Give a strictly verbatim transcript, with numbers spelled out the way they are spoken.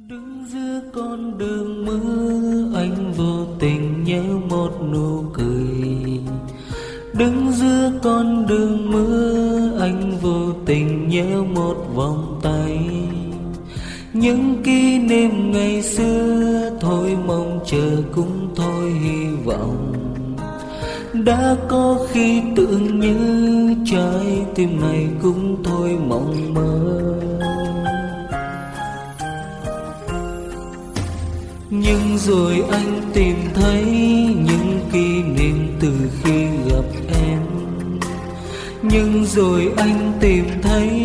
Đứng giữa con đường mưa, anh vô tình nhớ một nụ cười. Đứng giữa con đường mưa, anh vô tình nhớ một vòng tay. Những kỷ niệm ngày xưa thôi mong chờ cũng thôi hy vọng. Đã có khi tưởng như trái tim này cũng thôi mộng mơ. Nhưng rồi anh tìm thấy những kỷ niệm từ khi gặp em. Nhưng rồi anh tìm thấy